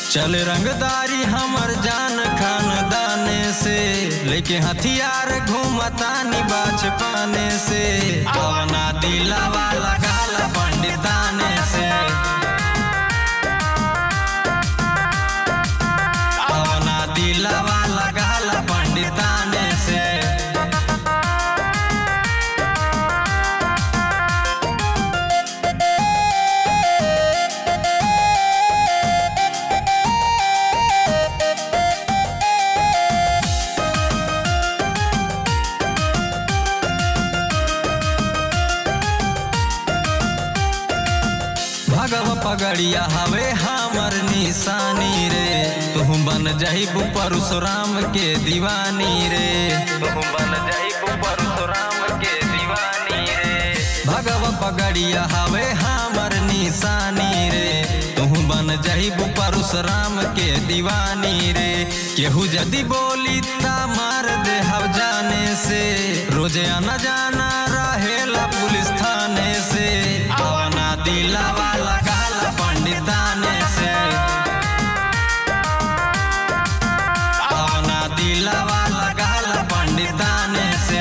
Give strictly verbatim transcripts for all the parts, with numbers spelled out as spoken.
चल रंगदारी हमर जान खानदाने से, लेके हथियार घूमतानी बाच पाने से। आवना दिलावा लगाला पंडिताने से, आवना दिलावा लगाला पंडिताने से। भगव पगड़िया हवे हमर निशानी रे, तुम बन जाइबू परशुराम के दीवानी रे, तुम बन जाइबू परशुराम के दीवानी रे। भगव पगड़िया हवे हमर निशानी रे, तुम बन जाइबू परशुराम के दीवानी रे। केहू यदि बोली ता मार दे हम जाने से, रोजे आना जाना रहेला पुलिस थाने से। आवना दिलावा लगाला पंडिताने से, आवना दिलावा लगाला पंडिताने से।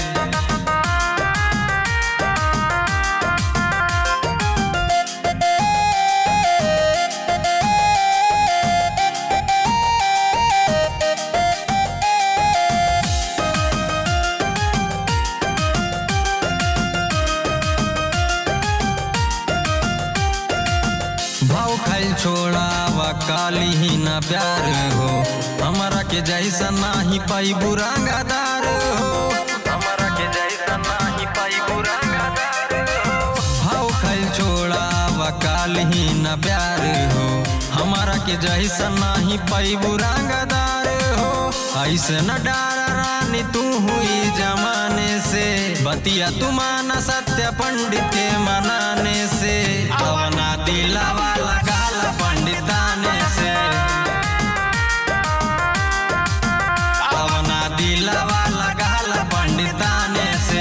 भाव खाइल छोड़ावा काली ही ना प्यार हो, हमारा के जैसा नाही पाई बुरांगादार हो, हमारा के जैसा नाही पाई बुरांगादार हो। भाव खाइल छोड़ावा काली ही ना प्यार हो, हमारा के जैसा नाही पाई बुरांगादार हो। ऐसे न डारा रानी तू हुई जमाने से, बतिया तू माना सत्य पंडित के मनाने से। आवना दिलावा लगाला पंडिताने से, आवना दिलावा लगाला पंडिताने से।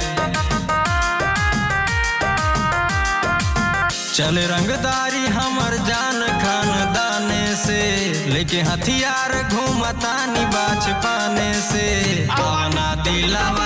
चल रंगदारी हमर जान खानदाने से, लेके हथियार घूमतानी बाच पाने से। आवना दिलावा